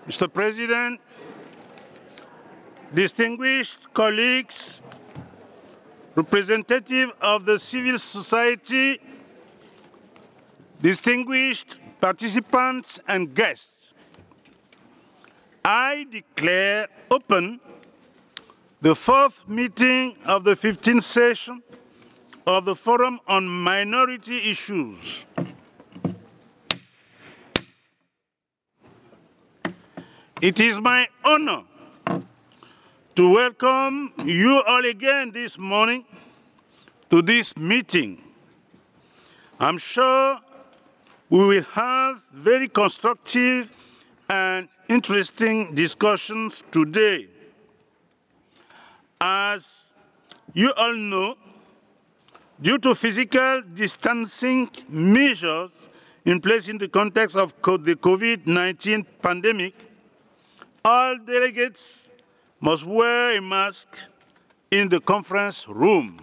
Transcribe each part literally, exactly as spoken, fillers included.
Mister President, distinguished colleagues, representatives of the civil society, distinguished participants and guests, I declare open the fourth meeting of the fifteenth session of the Forum on Minority Issues. It is my honor to welcome you all again this morning to this meeting. I'm sure we will have very constructive and interesting discussions today. As you all know, due to physical distancing measures in place in the context of the COVID nineteen pandemic, all delegates must wear a mask in the conference room.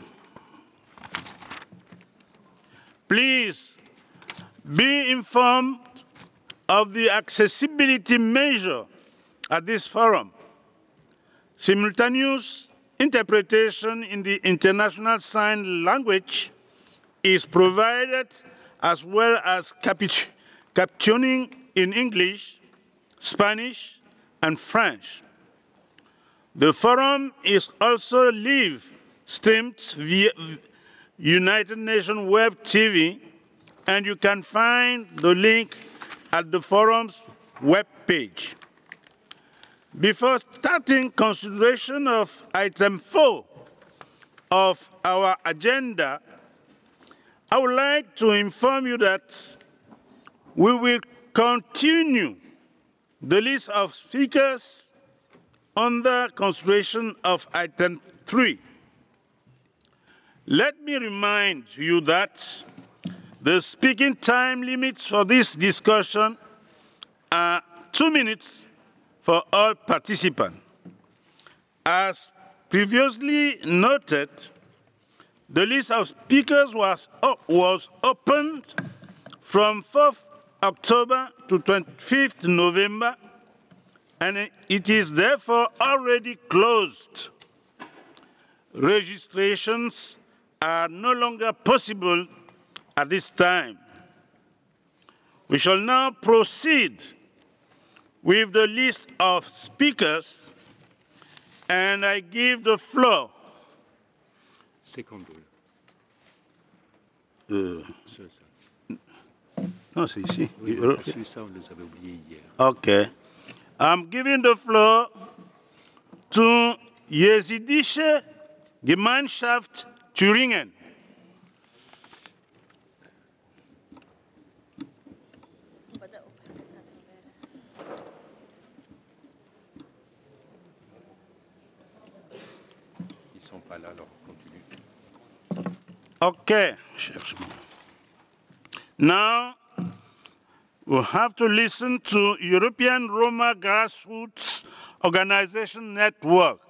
Please be informed of the accessibility measure at this forum. Simultaneous interpretation in the International Sign Language is provided, as well as captioning in English, Spanish, and French. The forum is also live streamed via United Nations Web T V, and you can find the link at the forum's web page. Before starting consideration of item four of our agenda, I would like to inform you that we will continue the list of speakers under consideration of item three. Let me remind you that the speaking time limits for this discussion are two minutes for all participants. As previously noted, the list of speakers was, was opened from fourth October to twenty-fifth November, and it is therefore already closed. Registrations are no longer possible at this time. We shall now proceed with the list of speakers, and I give the floor. Second. Euh, non, c'est ici. Oui, celui ça, on les avait oubliés hier. Okay. I'm giving the floor to Jesidische Gemeinschaft Thüringen. Ils ne sont pas là, alors on continue. Okay. Now, we have to listen to European Roma Grassroots Organization Network.